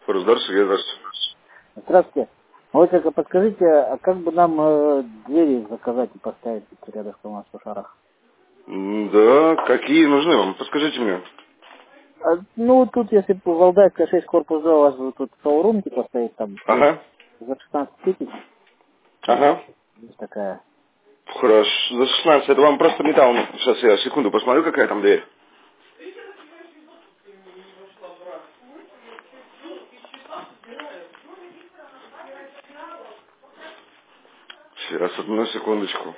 Форсдор, Сергей, здравствуйте. Здравствуйте. Вот только подскажите, а как бы нам двери заказать и поставить рядом с у нас в шарах? Да, какие нужны вам? Подскажите мне. Ну, тут, если бы Валдайская 6 корпус 2, у вас тут шоурум типа стоит там Ага, за 16 тысяч, ага. есть такая. Хорошо, за 16. Это вам просто металл. Сейчас я секунду посмотрю, какая там дверь. Сейчас, одну секундочку.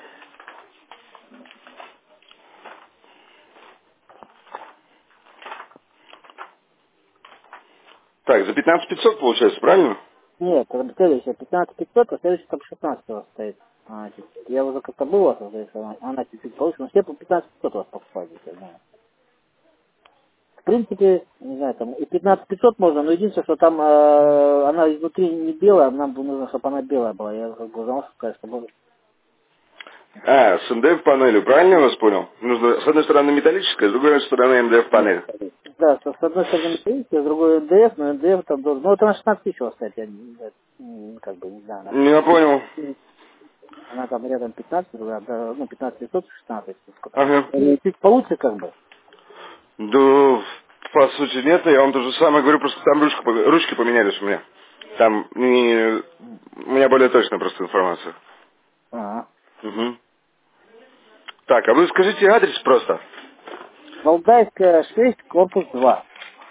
Так, за 15500 получается, правильно? Нет, это следующая 15500, а следующая там 16 у вас стоит. Я уже как-то был у вас, она чуть-чуть повыше, но все по 15500 у вас покупать, я знаю. В принципе, не знаю, там и 15500 можно, но единственное, что там она изнутри не белая, нам бы нужно, чтобы она белая была. Я как бы узнал, что сказать, чтобы... А, с МДФ панелью, правильно я вас понял? Нужно с одной стороны металлическая, с другой стороны МДФ панель. Да, с одной стороны металлическая, с другой НДФ, но НДФ там должен... Ну, это на 16 тысяч у вас, кстати, я как бы не знаю. Я понял. Она там рядом 15, другая, да, ну, 15 516. Ага. Чуть получше, как бы. Да, по сути нет, я вам то же самое говорю, просто там ручки поменялись у меня. Там у меня более точная просто информация. Ага. Угу. Так, а вы скажите адрес просто. Валдайская 6, корпус 2.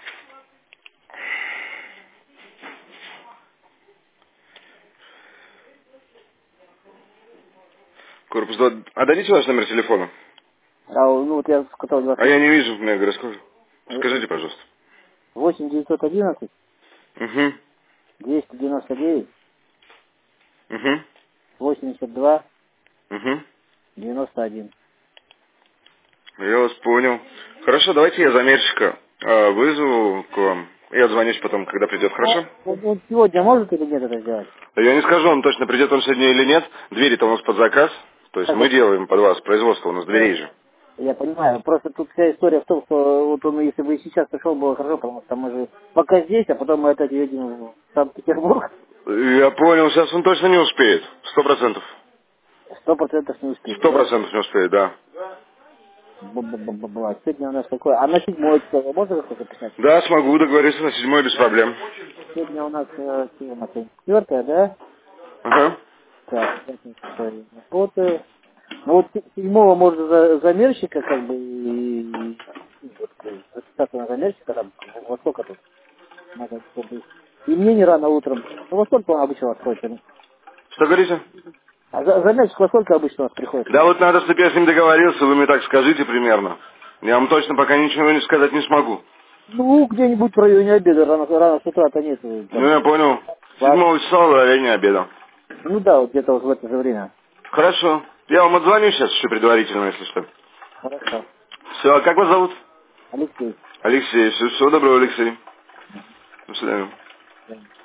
Корпус 2. А дадите ваш номер телефона? Ну, вот я сказал А я не вижу, мне говорят, скажите, 28 пожалуйста. 911 Угу. 299 Угу. 82 Угу. 91. Я вас понял. Хорошо, давайте я замерщика вызову к вам. Я звонюсь потом, когда придет, хорошо? Вот сегодня может или нет это сделать? Я не скажу вам точно, придет он сегодня или нет. Двери-то у нас под заказ. То есть Как мы вот, делаем под вас производство, у нас дверей же. я понимаю, просто тут вся история в том, что вот он, если бы и сейчас пришел, было хорошо, потому что мы же пока здесь, а потом мы опять едем в Санкт-Петербург. Я понял, сейчас он точно не успеет. 100%. 100% не успеет, Сто да? процентов не успеет, да. Бла-бла-бла-бла. Сегодня у нас такое. А на 7 число можно как-то записать? Да, смогу договориться на 7 без проблем. Сегодня у нас, сегодня у нас 4, да? Ага. Так, пятница работаю. Ну вот 7 можно замерщика, как бы, и вот, записаться на замерщика, там, во сколько тут? Надо, чтобы... И мне не рано утром. Ну, во сколько он обычно у вас приходит? Что говорите? А замерщик во сколько обычно у вас приходит? Да вот надо, чтобы я с ним договорился, вы мне так скажите примерно. Я вам точно пока ничего не сказать не смогу. Ну, где-нибудь в районе обеда, рано с утра-то нет. Ну, Там, я понял. класс. 7 числа в районе обеда. Ну да, вот где-то вот в это же время. Хорошо. Я вам отзвоню сейчас еще предварительно, если что. Хорошо. Все, а как вас зовут? Алексей. Алексей. Всего доброго, Алексей. До свидания. Да.